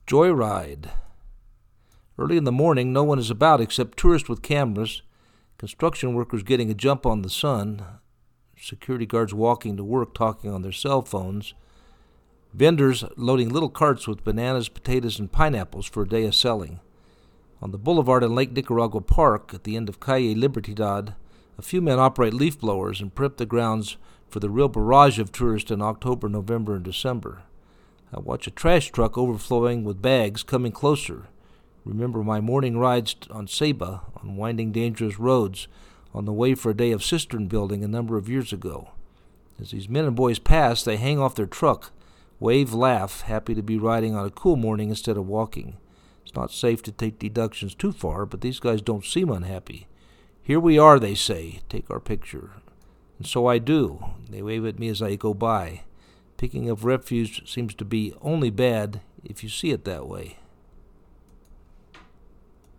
Joyride. Early in the morning, no one is about except tourists with cameras, construction workers getting a jump on the sun, security guards walking to work talking on their cell phones, vendors loading little carts with bananas, potatoes, and pineapples for a day of selling. On the boulevard in Lake Nicaragua Park, at the end of Calle Libertad, a few men operate leaf blowers and prep the grounds for the real barrage of tourists in October, November, and December. I watch a trash truck overflowing with bags coming closer. Remember my morning rides on Ceiba, on winding, dangerous roads, on the way for a day of cistern building a number of years ago. As these men and boys pass, they hang off their truck, wave, laugh, happy to be riding on a cool morning instead of walking. It's not safe to take deductions too far, but these guys don't seem unhappy. Here we are, they say. Take our picture. And so I do. They wave at me as I go by. Picking up refuse seems to be only bad if you see it that way.